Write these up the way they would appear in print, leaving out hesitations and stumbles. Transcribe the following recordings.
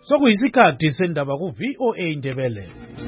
Sokuyisikhathi sendaba ku-VOA Indebele.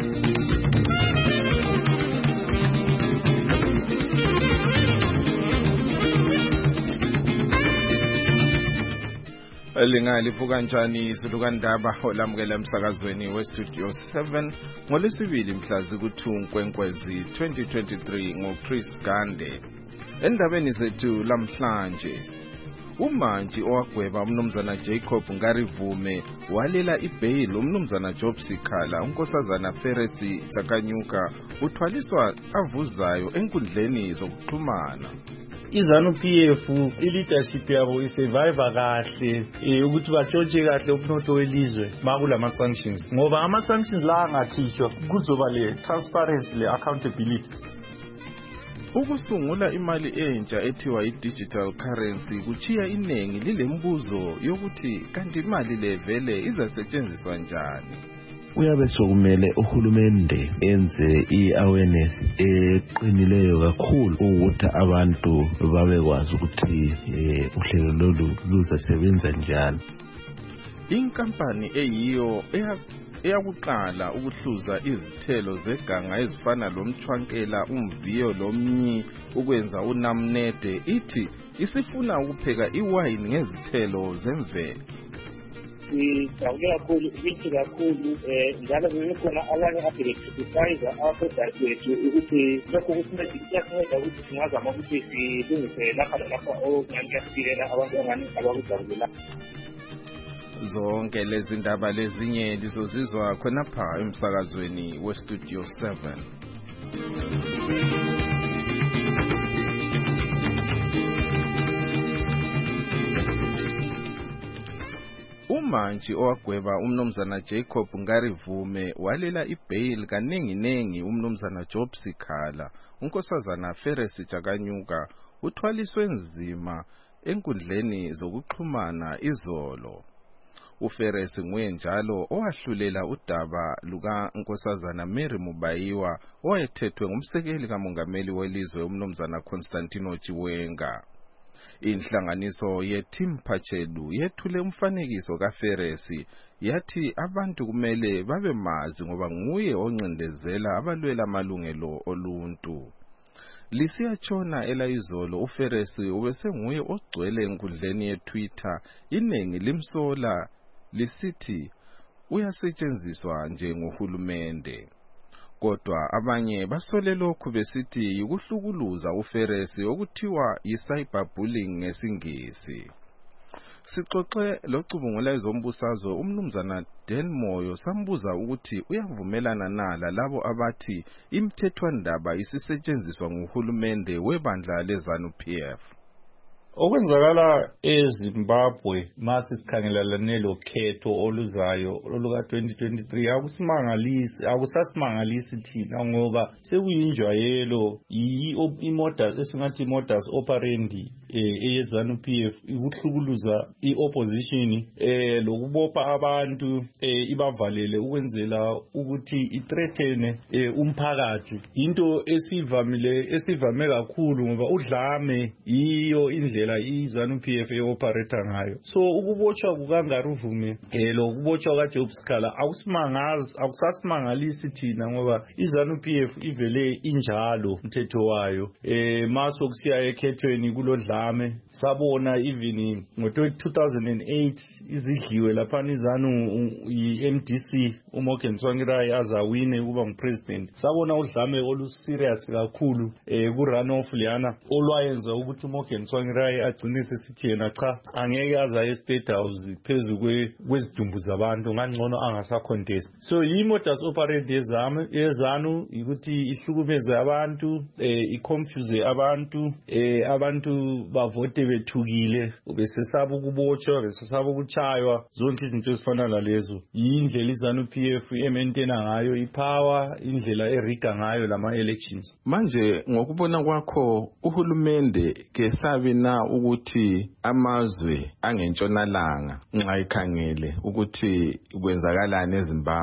Lingalivuka kanjani isulukandaba olamukela emsakazweni westudio 7 ngolesibili mhla ziku-2 Nkwenkwezi 2023 ngoChris Gande. Endabeni zethu lamhlanje, umantshi owagweba umnumzana Jacob Ngarivume walela ibail umnumzana Job Sikhala unkosazana Feresi Jakanyuka uthwaliswa avuzayo enkundleni zokuxhumana. iZanu-PF i-leadership yabo isurvive kahle ukuthi batshontshe kahle umnotho welizwe makulama sanctions, ngoba ama sanctions la angakhishwa kuzoba le transparency le accountability. Ukusungula imali entsha ethiwa i-digital currency kuchiya iningi lilembuzo yokuthi kanti imali le vele izasetshenziswa njani. Uyabe sokumele uhulumende enze i-awareness eqinileyo kakhulu ukuthi abantu babekwazi ukuthi uhlelo lolu luzasebenza njani. Inkampani eyiyo eyakuqala ukuhluza izithelo zeganga ezifana lomchwankela, umviyo lomnyi ukwenza unamnede ithi isifuna ukupheka iwayini ngezithelo zemvelo. Sijabule kakhulu, ibithi kakhulu, njalo kukhona abanye abele-criticize ama-products wethu ukuthi lokho kuyasinceda ukuthi singazama ukuthi silungise lapha nalapha okungani kuyasifilela abantu angani abakujabulela. Zonke lezi ndaba lezinye lizozizwa khonapha emsakazweni westudio 7. Umantshi owagweba umnumzana Jacob Ngarivume walela ibail kaningi umnumzana Job Sikhala unkosazana Feresi Jakanyuka uthwaliswe nzima enkundleni zokuxhumana izolo. UFeresi nguye njalo owahlulela udaba luka nkosazana Mary Mubayiwa owayethethwe ngumsekeli kamongameli welizwe umnumzana Constantino Chiwenga. Inhlanganiso yeTeam Pachelu yethule umfanekiso kaFeresi yathi abantu kumele babemazi ngoba nguye oncindezela abalwela amalungelo oluntu. Lisiyatshona elayizolo uFeresi ubesenguye ogcwele enkundleni yeTwitter iningi limsola lisithi uyasetshenziswa njengohulumende. Kodwa abanye basole lokhu besithi yikuhlukuluza uFeresi okuthiwa yi-cyberbullying ngesingisi. Sixoxe locubungula ezombusazwe umnumzana Delmoyo sambuza ukuthi uyavumelana nala labo abathi imithethwandaba isisetshenziswa nguhulumende webandla leZanu-PF. Okwenzakala eZimbabwe mase sikhangelelane lokhetho oluzayo oluka 2023 akusasimangalisi thina ngoba sekuyinjwayelo imodus esingathi modus operandi eyeZanu-PF ukuhlukuluza iopposition lokubopha abantu ibavalele ukwenzela ukuthi ithreatene umphakathi. Into esivame kakhulu ngoba udlame iyo indlela iZanu-PF eoperate ngayo. So ukubotshwa kukaNgarivume lokubotshwa kaJob Sikhala akusasimangalisi thina ngoba iZanu-PF ivele injalo umthetho wayo. Maso kusiya ekhethweni kulodlame sabona even ngo-2008 izidliwe lapha iZanu i-MDC uMorgan Tsvangirai azawine ukuba ngupresident. Sabona udlame oluserious kakhulu ku-runoff liyana olwayenza ukuthi uMorgan Tsvangirai agcine sesithi yena cha angeke aza e-State House phezu kwezidumbu zabantu ngangcono angasacontest. So yi-modus operandi yeZanu ukuthi ihlukumeze abantu, iconfuse abantu bavote bethukile, besesaba ukubotshwa, besesaba ukuchaywa, zonke izinto ezifana nalezo. Yindlela iZanu-PF emaintaina ngayo ipower, indlela eriga ngayo lama elections. Manje ngokubona kwakho uhulumende ke sabe na ukuthi amazwe angentshonalanga nxa ikhangele ukuthi kwenzakalani eZimbabwe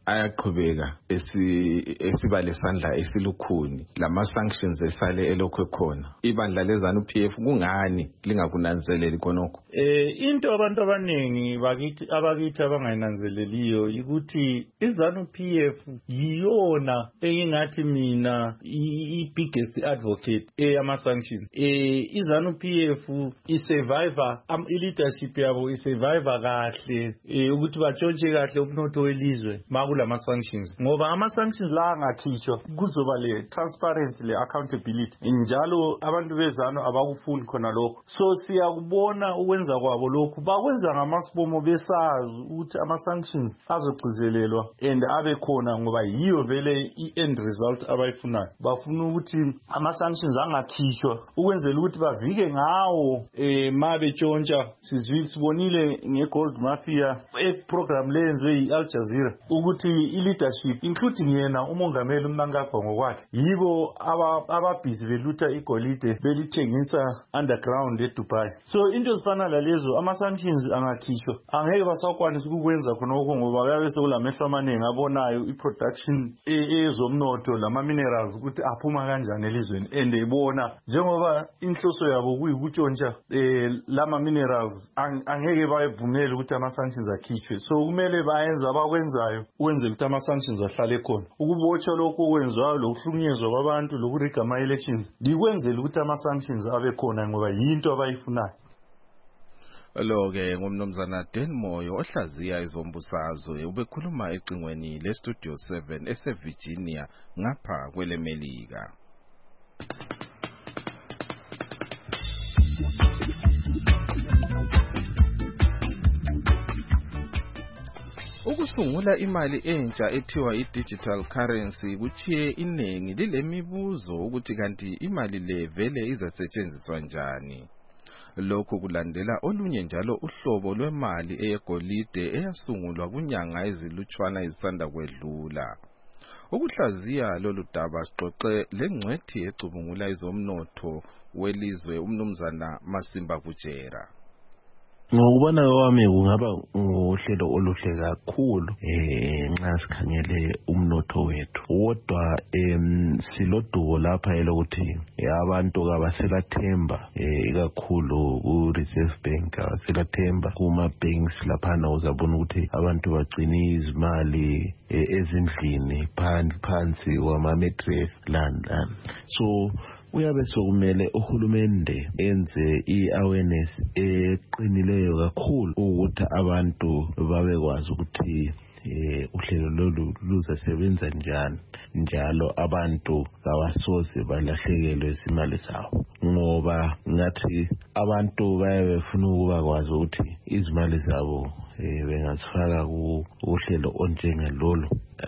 ayaqhubeka esiba lesandla esilukhuni lama sanctions esale elokho khona. Ibandla leZANU PF kungani lingakunanzeleli khonokho? Into abantu abaningi abakithi abangayinanzeleliyo ukuthi iZANU PF yiyona engingathi mina i-biggest advocate eyama sanctions. iZANU PF i-survivor i-leadership yabo i-survivor kahle ukuthi batshontshe kahle umnotho welizwe makulama sanctions, ngoba ama sanctions la angakhishwa kuzoba le transparency le accountability, njalo abantu beZANU abakufuni khona lokho. So siyakubona ukwenza kwabo lokhu bakwenza ngamasibomo besazi ukuthi ama sanctions azogcizelelwa and abe khona ngoba yiyo vele i-end result abayifunayo. Bafuna ukuthi ama sanctions angakhishwa ukwenzela ukuthi bavike ngawo mabetshontsha. Sibonile ngegold mafia program lenzwe yi-Al Jazeera ukuthi i-leadership including yena umongameli uMnangagwa ngokwakhe yibo ababhizi belutha igolide belithengisa underground eDubai. So into zifana lalezo ama sanctions angakhishwa angeke basakwanisa ukwenza khonokho ngoba bayabe sekulamehlo amaningi abonayo i-production ezomnotho lama minerals ukuthi aphuma kanjani elizweni, and ebona njengoba inhloso yabo kuyikutshontsha lama minerals angeke bayivumele ukuthi ama sanctions akhishwe. So kumele bayenza abakwenzayo ukwenzela ukuthi ama sanctions ahlale khona. Ukubotsha lokho okwenzayo lokuhlukunyezwa kwabantu lokuriga ama elections likwenzela ukuthi ama sanctions abe khona ngoba yinto abayifunayo. Lo-ke ngumnumzana Dan Moyo ohlaziya izombusazwe ubekhuluma ecingweni leStudio 7 eseVirginia ngapha kweleMelika. Ukusungula imali entsha ethiwa i-digital currency kuchiye iningi lilemibuzo ukuthi kanti imali le vele izasetshenziswa njani. Lokhu kulandela olunye njalo uhlobo lwemali eyegolide eyasungulwa kunyanga ezilutshwana ezisanda kwedlula. Ukuhlaziya lolu daba sixoxe lengcwethi ecubungula izomnotho welizwe umnumzana Masimba Butjera. Ngokubona kwami kungaba uhlelo oluhle kakhulu nxa sikhangele umnotho wethu. Kodwa silodubo lapha elokuthi abantu abaselathemba ikakhulu ku-Reserve Bank, abaselathemba kuma-banks laphana uzabona ukuthi abantu bagcina izimali ezindlini phansi kwama-mattress lani. So uyabe sokumele uhulumende enze i-awareness eqinileyo kakhulu ukuthi abantu babekwazi ukuthi uhlelo lolu luzasebenza njani, njalo abantu abasoze balahlekelwe isimali sabo, ngoba ngathi abantu bayabefuna ukuba kwazi ukuthi izimali zabo bengazifaka kuhlelo onjengalolu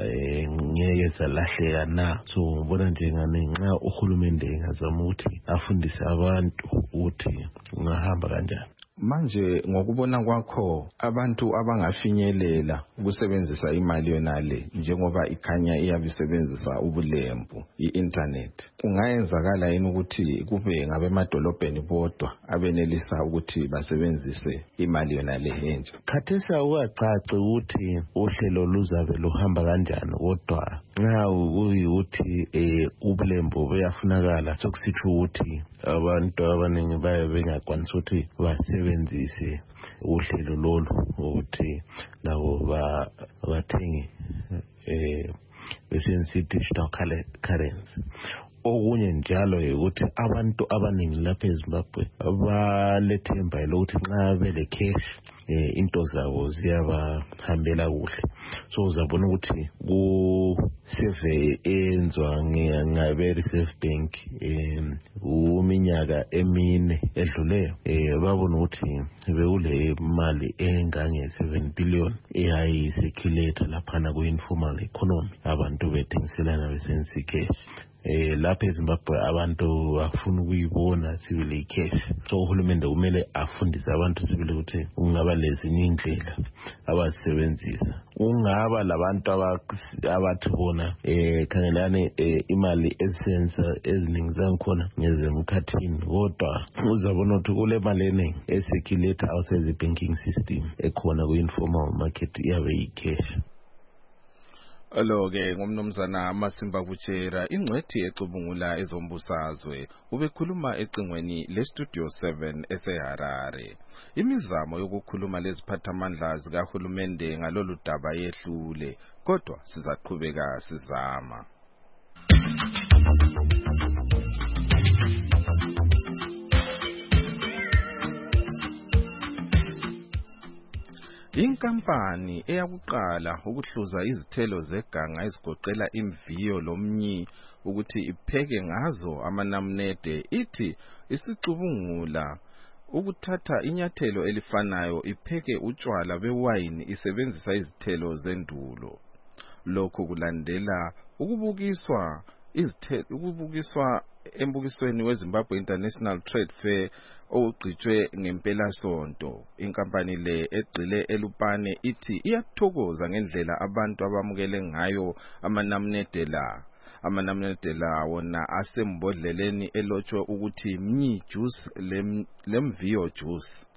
ngeke zalahleka na. So ngibona njengani nxa uhulumende engazama ukuthi afundise abantu ukuthi ungahamba kanjani. Manje ngokubona kwakho abantu abangafinyelela ukusebenzisa imali yonale njengoba ikhanya iyabisebenzisa ubulembu i-internet, kungayenzakala yini ukuthi kube ngabemadolobheni bodwa abenelisa ukuthi basebenzise imali yonale entsha? Khathesi akucaci ukuthi uhlelo luzabe luhamba kanjani, kodwa nxa kuyikuthi ubulembu buyafunakala sokusitsho ukuthi abantu abaningi baye bengakwanisa ukuthi basebenzise uhlelo lolu ukuthi labo bathenge besebenzisa digital currency. Okunye njalo ukuthi abantu abaningi lapha eZimbabwe balethemba lokuthi nxa bele cash into zabo ziyabahambela kuhle. So uzabona ukuthi ku-survey enzwa ngabe-Reserve Bank uminyaka emine edluleyo babona ukuthi bekule mali engange 7 billion eyayi-circulate laphana ku-informal economy, abantu bethengiselana besenzisa cash. Lapha eZimbabwe abantu bafuna ukuyibona sibile cash. So uhulumende kumele afundise abantu sibile ukuthi ungaba lezinye indlela abazisebenzisa. Ungaba labantu abathi bona khangelane imali ezisenza eziningi zangikhona ngezemkhathini, kodwa uzabona ukuthi kule mali eningi esirculate outside the banking system ekhona ku-informal market iyabe yi-cash. Lo-ke ngumnumzana Masimba Butshera, ingcwethi ecubungula ezombusazwe, ubekhuluma ecingweni le-Studio 7 eseHarare. Imizamo yokukhuluma leziphathamandla zikahulumende ngalolu daba yehlule, kodwa sizaqhubeka sizama. Inkampani eyakuqala ukuhluza izithelo zeganga ezigoqela imviyo lomnyi ukuthi ipheke ngazo amanamunede ithi isicubungula ukuthatha inyathelo elifanayo ipheke utshwala bewayini isebenzisa izithelo zendulo. Lokho kulandela ukubukiswa embukisweni weZimbabwe International Trade Fair ogqitshwe ngempelasonto. Inkampani le egxile eLupane ithi iyathokoza ngendlela abantu abamukele ngayo amanamunede la wona asembodleleni elotshwe ukuthi mnyi juice lemviyo juice.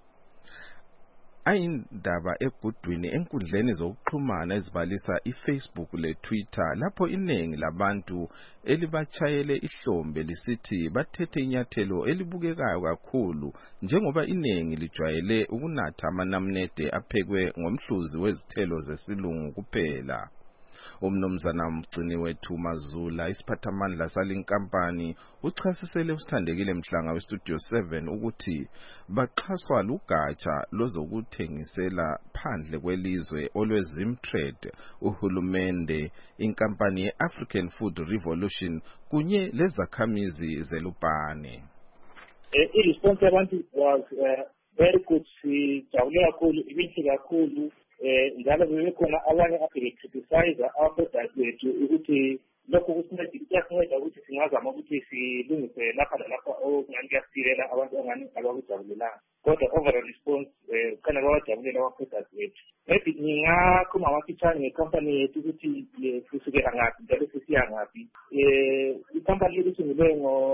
Ayindaba egudwini enkundleni zokuxhumana ezibalisa iFacebook leTwitter lapho iningi labantu elibachayele ihlombe lisithi bathethe inyathelo elibukekayo kakhulu njengoba iningi lijwayele ukunatha amanamunede aphekwe ngomhluzi wezithelo zesilungu kuphela. Umnumzana mgcini wethu Mazula isiphathamandla salinkampani uchasisele usithandekile Mhlanga weStudio 7 ukuthi baxhaswa lugatsha lozokuthengisela phandle kwelizwe olweZimtrade, uhulumende, inkampani yeAfrican Food Revolution kunye lezakhamizi zeLupane. I-response yabantu was very good. Sijabule kakhulu, ibinhle kakhulu. Njalo bebekhona abanye abecriticize our-products wethu ukuthi lokho kusinceda ukuthi singazama ukuthi silungise lapha nalapha okungani kuyasilela abantu angani abakujabulelanga. Kodwa overall response khona bawajabulela our-products wethu. Maybe ngingakhuluma amafitshane ngecompany yethu ukuthi kusukela ngaphi njalo sesiya ngaphi. Icompany yethu isungulwe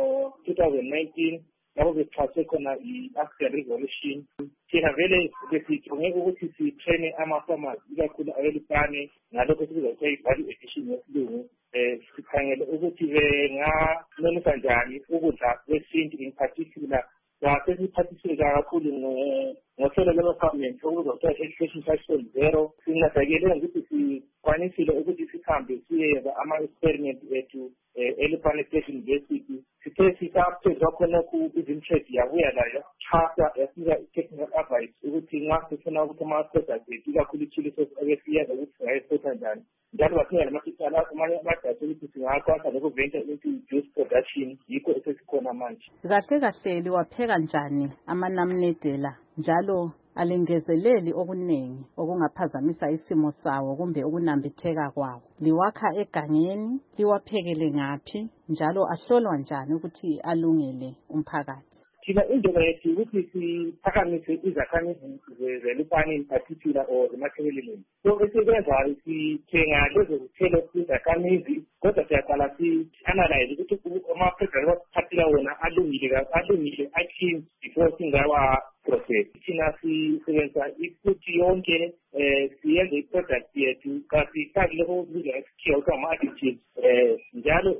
ngo-2019 lapho bexhaswe khona i-African Revolution. Thina vele besijonge ukuthi sitraine ama-farmers ikakhulu abelupane ngalokho esikubiza kuthiwa i-value addition yesilungu. Sikhangele ukuthi benganonisa njani ukudla kwesintu in particular. Sesiphathisile kakhulu ngohlelo lwe-government okubizwa kuthiwa Education 5.0. Sincedakele ngokuthi sikwanisile ukuthi sihambe siyenza ama-experiment ethu eLupane State University. Sithe sisaphendwa khonokho iZimtrade yabuya layo chasa yasinika i-technical advice ukuthi nxa sifuna ukuthi ama-products ethu ikakhulu i-chili sauce ebesiyenza ukuthi singayexporta njani. Njalo basinga namatitshala amanye amadata ukuthi singakwanisa nokuventure into juice production, yikho esesikhona manje. Kahle kahle liwapheka njani amanamunede la njalo alengezeleli okuningi okungaphazamisa isimo sawo kumbe ukunambitheka kwawo? Liwakha egangeni, liwaphekele ngaphi njalo ahlolwa njani ukuthi alungele umphakathi? Thina indlela yethu ukuthi siphakamise izakhamizi zeLupane in particular or emathebeleni. So esikwenzayo sithenga lezo zithelo izakhamizi kodwa siyaqala si-analyze ukuthi ama-products wasiphathela wona alungile, a-clean before singawa process. Thina sisebenzisa ifuthi yonke siyenze i-product yethu kasifaki lokho okubizwa ngesikhiwa kuthiwa ama-additives. Njalo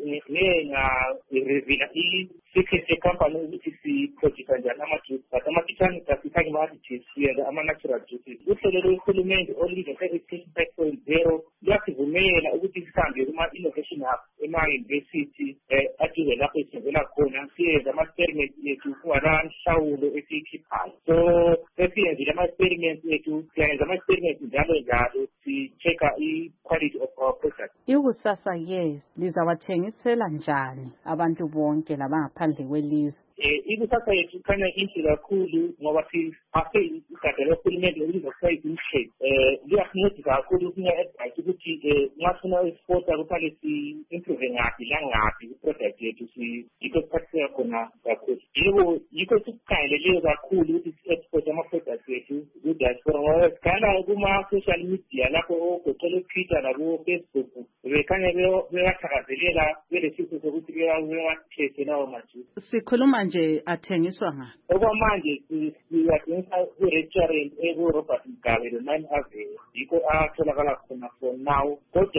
ngenga-revila i-secret yecompany ukuthi siproduce njani ama-juice, but ama-kitchen kasifaki ama-additives, siyenza ama-natural juices. Uhlelo lwehulumende olubizwa nge-Education 5.0 luyasivumela ukuthi sihambe kuma-innovation hub ema-university aduze lapho esivela khona siyenza ama-experiment ethu kungalanhlawulo esiyikhiphayo. So sesiyenzile ama-experiments ethu, siyenza ama-experiments njalo si-check-a i-quality of our products. Ikusasa ke lizawathengisela njani abantu bonke labangaphandle kwelizwe? Ikusasa yethu khanya inhle kakhulu ngoba siphathe igada lohulumende olubizwa kuthiwa iZimtrade. Liyasincedisa kakhulu sinya-advise ukuthi nxa sifuna u-exporta kufanele si-improve ngaphi langaphi i-product yethu, yikho siphathiseka khona kakhulu. Yikho sikukhangeleleyo kakhulu ukuthi si-export ama-products ethu ku-diaspora ngoba sikhangela kuma-social media lapho ogoqela uTwitter labo-Facebook bekhanya bewathakazelela belesifo sokuthi bewathethe lawo majuice. Sikhuluma nje athengiswa ngaphi? Okwamanje siyathengisa ku-restaurant eku-Robert Mugabe lo-9 Avenue, yikho atholakala khona for now. Kodwa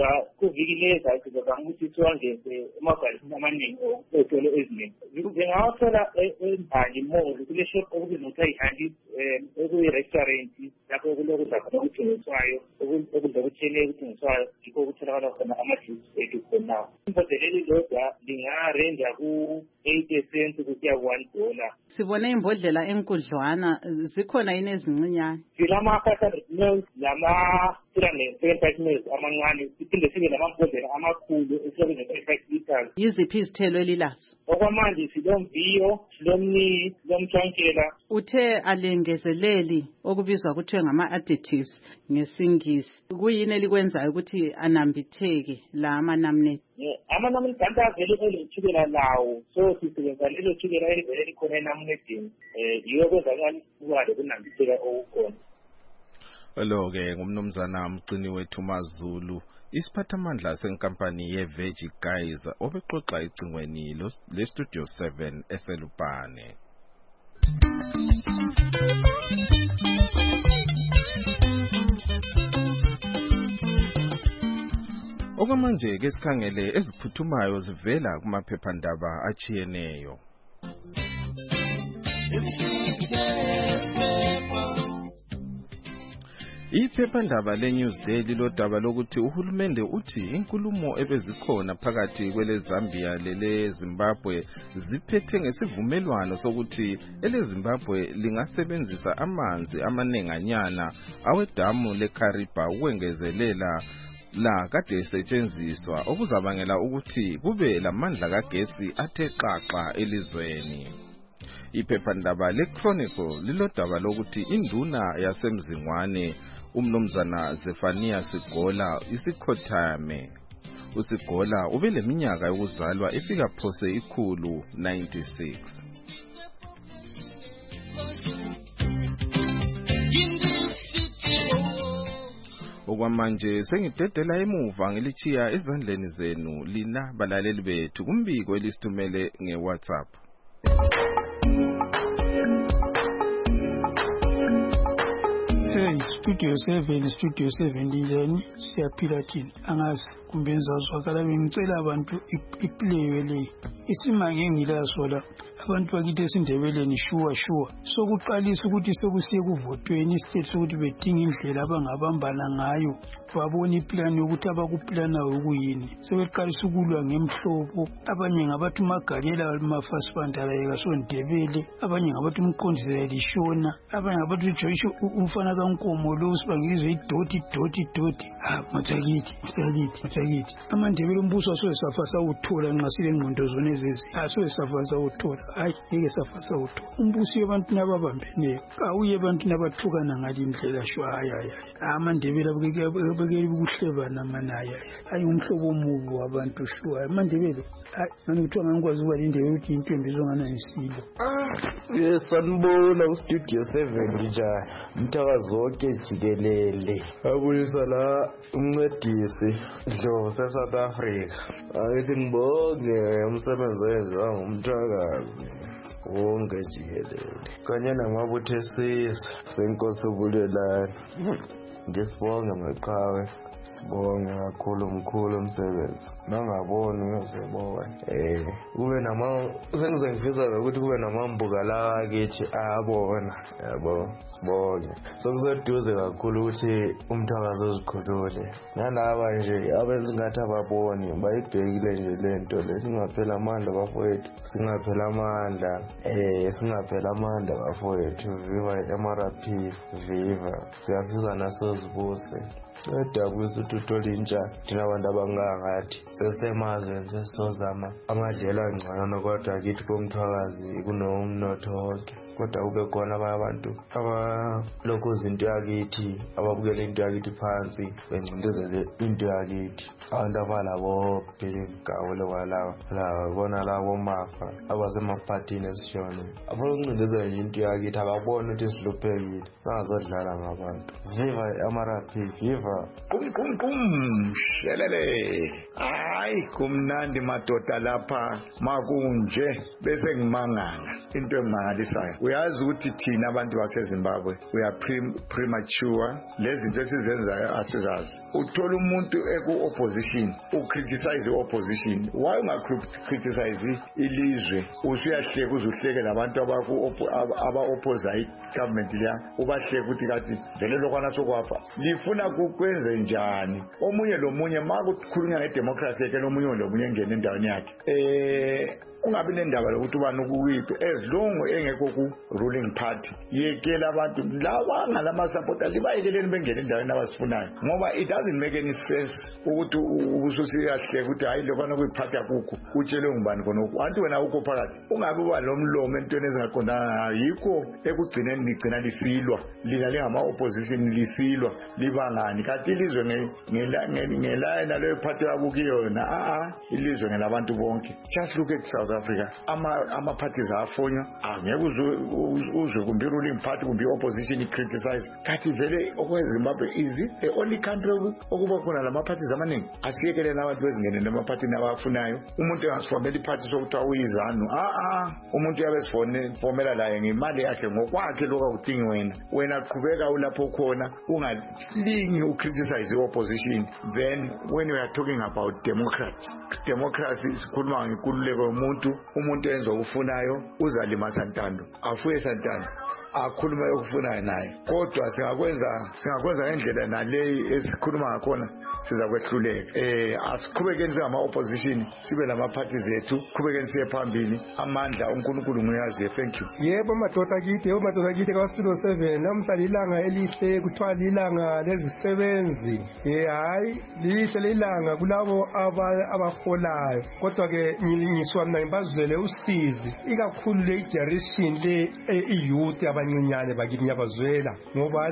kuviki leza sizozama ukuthi siwangeze emabhalisini amaningi ezitolo eziningi. Ngingawathola eMbali Mall kule shop okubizwa ukuthi ayi-Handy okuyi-restaurant lapho kulokudla khona okuthengiswayo okudla okutshiyeneyo okuthengiswayo yikho okutholakala khona amajuice ethu khona. Imbodlela elilodwa lingarenja ku-8 cents kusiya $1. Sibone imbodlela enkudlwana zikhona yini ezincinyane? Silama-500 ml lama-375 ml amancane siphinde sibe namambodlela amakhulu esilokuze 35 liters. Yiziphi izithelo elilazo? Okwamanje silomviyo, silomni, silomtshwankela. Uthe alengezeleli okubizwa kuthiwe ngama-additives ngesingisi. Kuyini elikwenzayo ukuthi anambitheke la amanamnede? Amanamnede kanti avele elethukela lawo, so sisebenzisa lelo thukela elivele likhona enamnedeni. Yiyo kwenza ukwazi ukunambitheka okukhona. Lo-ke ngumnumzana Mgcini wethu Mazulu, isiphathamandla senkampani ye-Veggie Guys obexoxa icingweni le-Studio 7 eselupane. Okwamanje ke sikhangele eziphuthumayo zivela kumaphephandaba achiyeneyo. Iphephandaba le-Newsday lilodaba lokuthi uhulumende uthi inkulumo ebezikhona phakathi kwele-Zambia lele-Zimbabwe ziphethe ngesivumelwano sokuthi ele-Zimbabwe lingasebenzisa amanzi amanenganyana awedamu le-Kariba ukwengezelela la kade esetshenziswa okuzabangela ukuthi kube lamandla kagesi athe xaxa elizweni. Iphephandaba le-Chronicle lilodaba lokuthi induna yasemzingwane umnumzana Zefania Sigola isikhothame. uSigola ubeleminyaka yokuzalwa ifika phose 196. Okwamanje sengidedela emuva ngilichiya ezandleni zenu lina balaleli bethu kumbiko elisithumele ngeWhatsApp. Studio 7 linjani? Siyaphila thina. Angazi kumbe ngizazwakala bengicela abantu iplayo le. Isimanje ngilaso la. Abantu bakithi esindebeleni sure sokuqalisa ukuthi sekusiye kuvotweni istate sokuthi bedinga indlela abangabambana ngayo babona iplan yokuthi abakuplanayo ukuyini sebeqalisa ukulwa ngemhlobo abanye ngabathi uMagalela amafasibandala yekasondebele abanye ngabathi umqondisi lishona abanye ngabathi uJoyce umfana kaNkomo lo sibangizwe idoti mathakithi amandebele umbuso asoyesafasa uthola nxa sile ngqondo zone ezezi asoyesafasa uthola hayi yeke safasa uthola umbuso yabantu nababambeneyo awuye abantu nabathukana ngalindlela shwaya amandebele bekeli ukuhlebana manaya hayi umhlobo omubi wabantu shwaya amandebele manje kuthiwa ngikwazi ukuba lindebe ukuthi intombi zongana isilo yes sanibona uStudio 7 njani mthakazoke jikelele abuyisa la umncedisi Dlovu South Africa ayisingibonge umsebenzi owenziwa ngumthakazi wonke jikelele kanye namabutho esizwe senkosi ubulelani ngesibonge maqhawe sibonge kakhulu mkhulu umsebenzi nangaboni ngiyosebona kube sengize ngifisa ukuthi kube namambuka la kithi ayabona yabo sibonge sokuseduze kakhulu ukuthi umthakazo uzikhulule nalaba nje abenza ngathi ababoni bayibhekile nje lento le singaphela amandla bafowethu singaphela amandla bafowethu viva MRP viva siyafisa naso zibuse edabuse uthola intsha thina abantu abangangathi sesemazweni sesizozama amadlela angcono kodwa kithi komthwakazi kunomnotho wonke kodwa kube khona abantu abalokhu izinto yakithi ababukela into yakithi phansi bencindezele into yakithi abantu abalabo bhekawule walawa bona labo mafa abasemaphathini esishona abancindezele into yakithi ababona ukuthi siluphekile bangazodlala ngabantu viva MRP viva shelele hayi kumnandi madoda lapha makunje bese ngimangala into emangalisayo uyazi ukuthi thina abantu baseZimbabwe we are premature lezi zinto esizenzayo asizazi uthola umuntu eku-opposition ucriticize i-opposition why ungacriticize ilizwe usuyahleka uzuhleke labantu aba-opposa i-government liya ubahleke ukuthi kathi vele lokwana sokwapha lifuna kukwenze njani omunye lomunye ma kukhulunywa ngedemocracy yake lomunye lomunye engene endaweni yakhe ungabi nendaba lokuthi ubani ukuyiphi as long engekho ku-ruling party yekela abantu laba ngalamasapota libayekeleni bengene endaweni abasifunayo ngoba it doesn't make any sense ukuthi ubususiyahleka ukuthi hayi lokwana kuyiphatha kukho utshelwe ngubani khonokho anti wena ukho phakathi ungabi uba lomlomo entweni ezingaqondanga yikho ekugcineni ligcina lisilwa lina lingama-opposition lisilwa libangani kanti ilizwe ngelayina leyo iphatheka kukiyona ilizwe ngelabantu bonke just look at South Africa ama-parties afonywa angeke uzwe kumbe i-ruling party kumbe i-opposition i-criticize kanti vele okwezimbabwe is it the only country okuba khona lama-parties amaningi asiyekeleni abantu bezingenele ema-parthini abafunayo umuntu engasifomela i-party sokuthiwa uyizanu umuntu uyabe esifomela laye ngemali yakhe ngokwakhe lokhu akudingi wena qhubeka ulapho khona ungalingi ucriticize i-opposition then when we are talking about democracy sikhuluma ngenkululeko yomuntu umuntu enza okufunayo uzalima santando afuye santando akhuluma okufunayo naye kodwa singakwenza ngendlela naleyi esikhuluma ngakhona siza kwehluleka asiqhubekeni singama-opposition sibe lama-parties ethu qhubekeni siye phambili amandla uNkulunkulu nguyazi. Thank you. Yebo madoda kithi kaStudio 7 namhla ilanga elihle kuthiwa lilanga lezisebenzi hayi lihle lilanga kulabo abaholayo kodwa ke ngiswa mina ngibazwele usizi ikakhulu le generation le iyouth abancinyane bakithi ngiyabazwela ngoba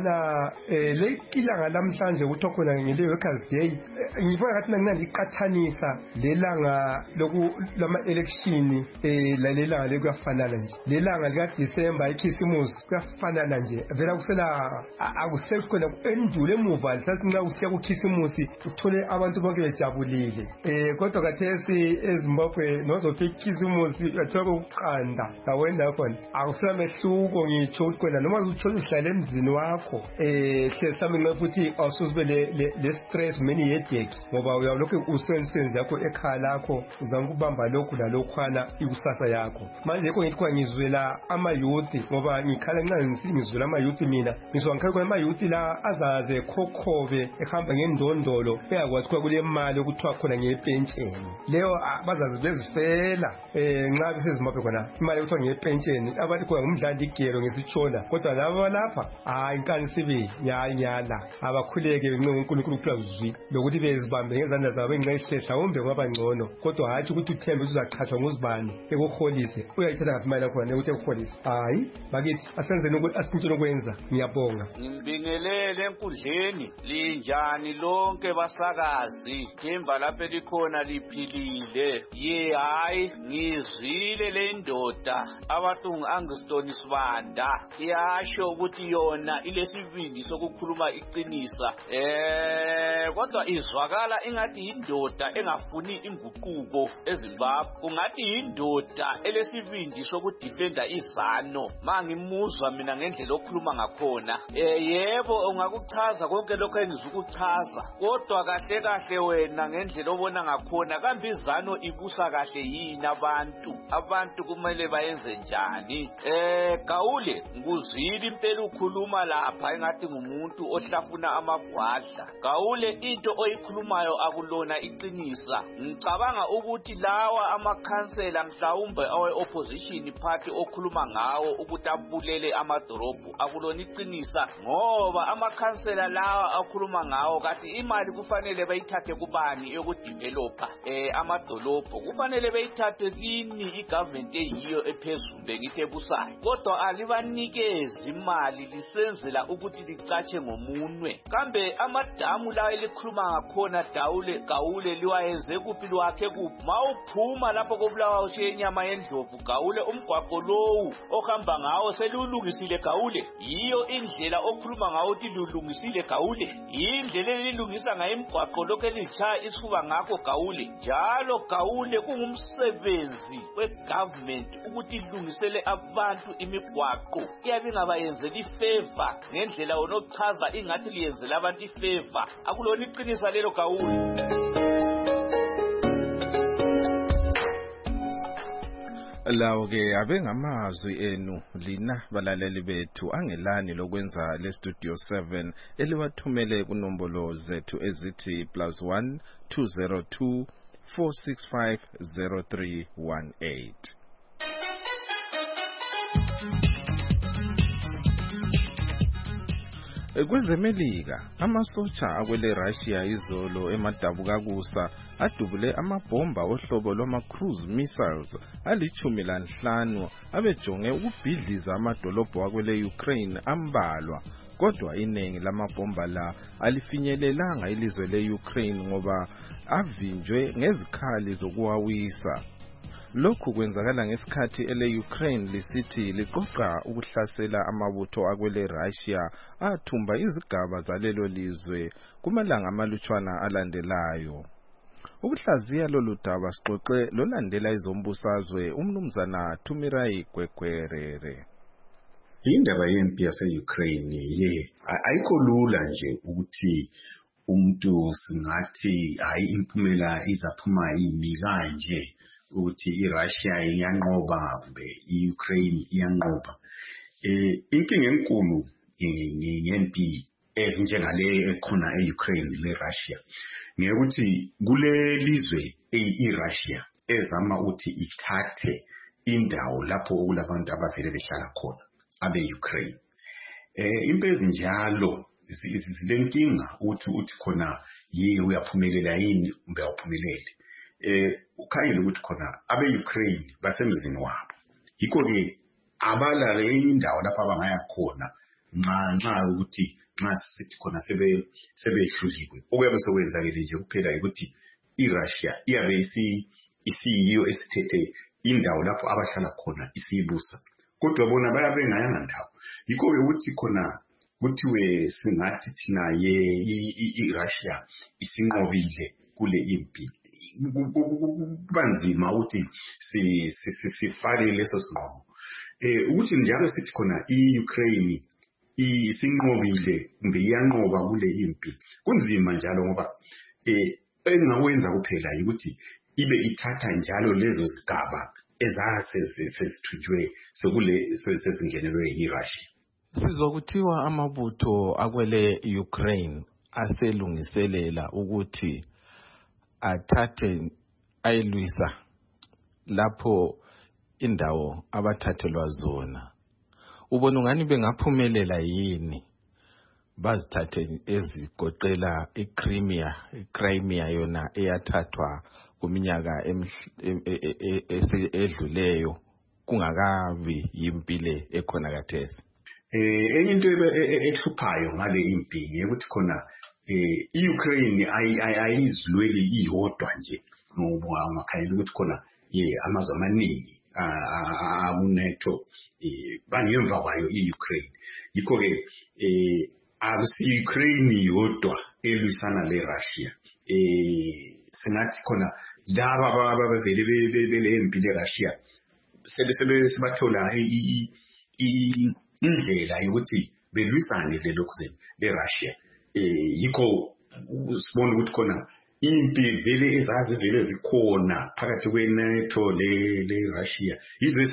le ilanga lamhlanje kuthiwa khona ngile workers day ngifuna ngathi mina ngiqathanisa lelanga lama-election lelanga lekuyafanana nje lelanga lika-December ikhisimusi kuyafanana nje vela kusela akusekho khona endulo emuva sathi nxa kusiya kukhisimusi uthole abantu bonke bejabulile kodwa khathesi eZimbabwe nozofika ikhisimusi uyathola ukuqanda lawena khona akusela mehluko ngitsho ukuthi khona noma uthola uhlala emzini wakho hlesami nxa futhi awusuzibe le stress many headache ngoba uyalokhu usensenzi yakho ekhaya lakho uzama ukubamba lokhu lalokhwana ikusasa yakho manje yikho ngithi kwa ngizwela ama-youth ngoba ngikhala nxa ngizwela ama-youth mina ngizwa ngikhala khona ama-youth la azaze khokhobe ehamba ngendondolo engakwazi kuba kule mali okuthiwa khona ngepentsheni leyo bazazi bezifela nxa besezimbabwe khona imali okuthiwa ngepentsheni abantu khona ngumdlali igero ngesitshona kodwa laba balapha hayi inkani sibili nyala abakhuleke uNkulunkulu kuzwi lokuthi bezibambe ngezandla zabo enxehlehla kumbe kwaba ngcono kodwa hatshi ukuthi uthembe uzaqhathwa nguzibani ekuholise uyayithatha ngaphi imali yakhona ukuthi ekuholise hayi bakithi asenzeni asintsheni ukwenza ngiyabonga ngimbingelele enkundleni linjani lonke basakazi themba lapho likhona liphilile hayi ngizwile le ndoda abantu Angstoni Sibanda iyasho ukuthi yona ilesibindi sokukhuluma iqinisa kodwa izwakala ingathi indoda engafuni inguquko eZimbabwe kungathi indoda elesibindi sokudefenda izano mangimuzwa mina ngendlela okhuluma ngakhona yebo ungakuchaza konke lokho engizukuchaza kodwa kahle wena ngendlela obona ngakhona kambe izano ibusa kahle yini abantu kumele bayenze njani Gawule nguzwile impela ukhuluma lapha engathi ngumuntu ohlafuna amagwadla Gawule into oyikhulumayo akulona iqinisa ngicabanga ukuthi lawa amakhansela mhlawumbe awe-opposition party okhuluma ngawo ukuthi abulele amadolobho akulona iqinisa ngoba amakhansela lawa akhuluma ngawo kathi imali kufanele bayithathe kubani yokudevelopa amadolobho kufanele bayithathe kini igovernment eyiyo ephezulu bengithi ebusayo kodwa alibaniki linikeze imali lisenzela ukuthi licatshe ngomunwe. Kambe amadamu la elikhuluma ngakhona Gawule liwayenze kuphi liwakhe kuphi? Mawuphuma lapho koBulawayo ushiye inyama yendlovu Gawule, umgwaqo lowu ohamba ngawo selulungisile Gawule? Yiyo indlela okhuluma ngawo ukuthi lulungisile Gawule? Indlela elilungisa ngayo imigwaqo lokho elitshaya isifuba ngakho Gawule? Njalo Gawule kungumsebenzi we-government ukuthi ilungisele abantu imigwaqo. Iyabe ingabayenzela ifavor ngendlela wona ochaza ingathi liyenzela abantu ifavor. Akulona iqiniso lelo Gawule. Lawo ke abengamazwi enu lina balaleli bethu angelani lokwenza le Studio 7 eliwathumele kunombolo zethu ezithi +1 202 465 0318. Kwezemelika amasotsha akwele Russia izolo emadabukakusa adubule amabhomba ohlobo lwama-cruise missiles ali-15 abejonge ukubhidliza amadolobho akwele Ukraine ambalwa, kodwa iningi lamabhomba la alifinyelelanga ilizwe le-Ukraine ngoba avinjwe ngezikhali zokuwawisa. Lokhu kwenzakala ngesikhathi ele-Ukraine lisithi liqoqa ukuhlasela amabutho akwele Russia athumba izigaba zalelo lizwe kumalanga amalutshwana alandelayo. Ukuhlaziya lolu daba sixoxe lolandela izombusazwe umnumzana Thumirai Gwegwerere. Indaba yempi yase-Ukraine ayikho lula nje ukuthi umuntu singathi hayi impumela izaphuma yini kanje ukuthi iRussia iyanqoba kumbe iUkraine iyanqoba. Inkinga enkulu ngempi ezinjengale ekhona eUkraine leRussia ngekuthi kule lizwe iRussia ezama ukuthi ithathe indawo lapho okulabantu abavele behlala khona abe-Ukraine. Impilo ezinjalo zilenkinga uthi khona uyaphumelela yini kumbe awuphumelele. Ukhangele ukuthi khona abe-Ukraine basemzini wabo. Yikho-ke abalale indawo lapho abangaya khona nxa ukuthi nxa sithi khona sebehluliwe. Okuyabe sekwenzakele nje kuphela ukuthi iRussia iyabe isiyiyo esithethe indawo lapho abahlala khona isiyibusa. Kodwa bona bayabe bengayanga ndawo. Yikho-ke ukuthi khona kuthiwe singathi thina iRussia isinqobile kule impi. Kubanzima ukuthi sifake leso sinqumo. Ukuthi njalo sithi khona iUkraine isinqobile kumbe iyanqoba kule impi. Kunzima njalo ngoba engakwenza kuphela ukuthi ibe ithatha njalo lezo zigaba ezasezithunjwe sezingenelwe yiRussia. Sizokuthiwa amabutho akwele Ukraine aselungiselela ukuthi athathe ayilwisa lapho indawo abathathelwa zona. Ubona ngani bengaphumelela yini bazithathe ezigoqela iCrimea yona eyathathwa kuminyaka edluleyo kungakabi yimpile ekhona kathesi. Enye into ehluphayo ngale impi ukuthi khona iUkraine ayizilweli iyodwa nje ngoba ungakhayela ukuthi khona amazwe amaningi akuNATO bangemva kwayo iUkraine. Yikho-ke akusi-Ukraine yodwa elwisana leRussia. Singathi khona laba abavele bele impi leRussia sebathola indlela yokuthi belwisane lelokhu leRussia. Yikho sibona ukuthi khona impi vele ezazivele zikhona phakathi kweNATO leRussia izwe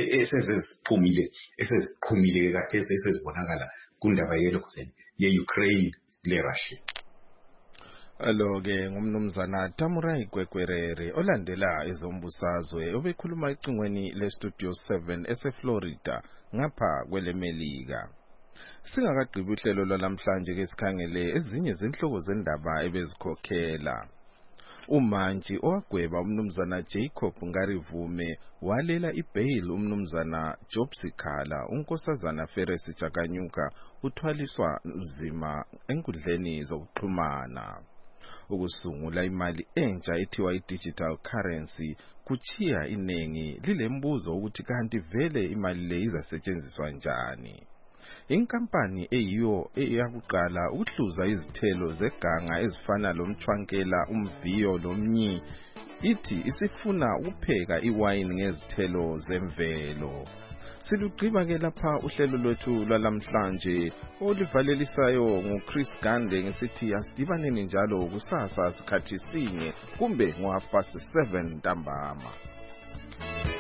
eseziqhumile kathesi esezibonakala kundaba yelokhu ye-Ukraine leRussia. Alo-ke ngumnumzana Thumirai Gwegwerere olandela ezombusazwe obekhuluma ecingweni leStudio 7 eseFlorida ngapha kwelemelika. Singakagqibi uhlelo lwalamhlanje ke sikhangele ezinye zenhloko zendaba ebezikhokhela. Umantshi owagweba umnumzana Jacob Ngarivume walela ibail umnumzana Job Sikhala. Unkosazana Feresi Jakanyuka uthwaliswa nzima enkundleni zokuxhumana. Ukusungula imali entsha ethiwa i-digital currency kuchiya inengi lilembuzo ukuthi kanti vele imali le izasetshenziswa njani. Inkampani eyiyo eyakuqala ukuhluza izithelo zeganga ezifana lomchwankela, umviyo lomnyi ithi isifuna ukupheka iwayini ngezithelo zemvelo. Silugqiba ke lapha uhlelo lwethu lwalamhlanje olivalelisayo nguChris Gande ngesithi asidibaneni njalo kusasa sikhathi sinye kumbe ngo 7:30 ntambama.